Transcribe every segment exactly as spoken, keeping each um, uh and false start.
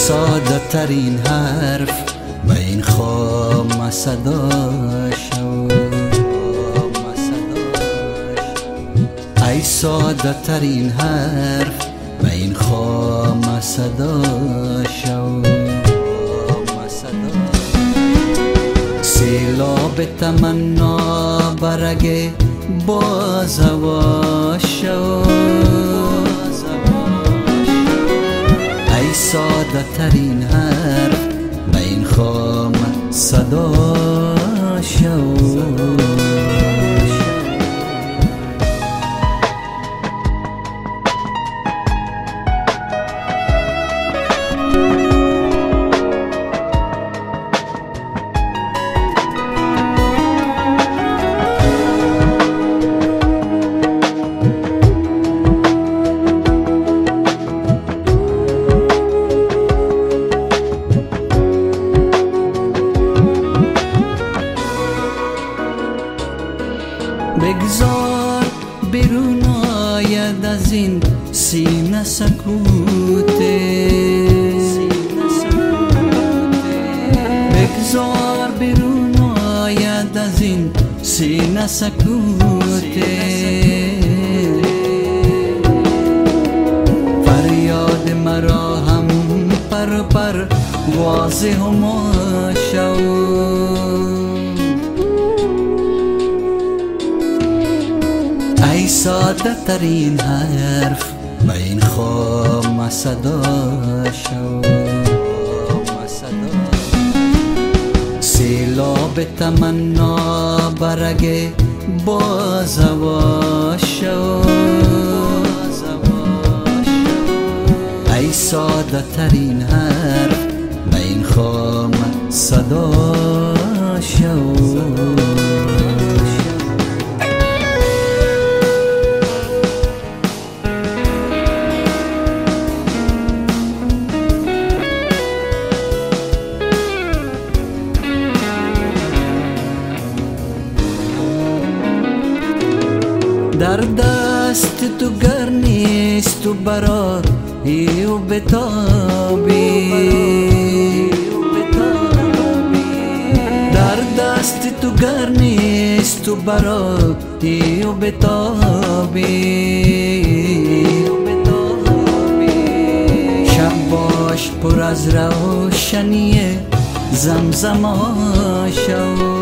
ساده ترین حرف به این خام صدا شو، ای ساده ترین حرف به این خام صدا شو. سیلاب تمنا برگ باز هوا شو، ای ساده ترین حرف به این خام صدا شو. بگذار بیرون آید از این سینه سکوته، بگذار بیرون آید از این سینه سکوته. فریاد مرا هم پر پر واضح و مشو، ای ساده ترین حرف به این خام صدا شو. سیلاب تمنا برگ باز هوا شو، ای ساده ترین حرف به این خام صدا شو. در دست تو گر نیست تو برایی و بتابی، در دست تو گر نیست تو برایی و بتابی. شب باش پر از روشنی زمزما شو،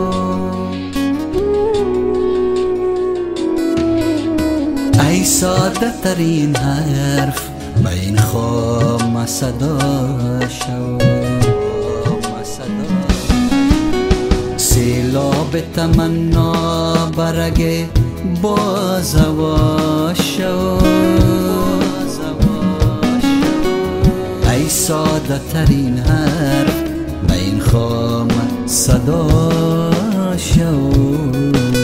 ای ساده ترین حرف به این خام صدا شو. سیلاب تمنا برگ باز هوا شو، ای ساده ترین حرف به این خام صدا شو.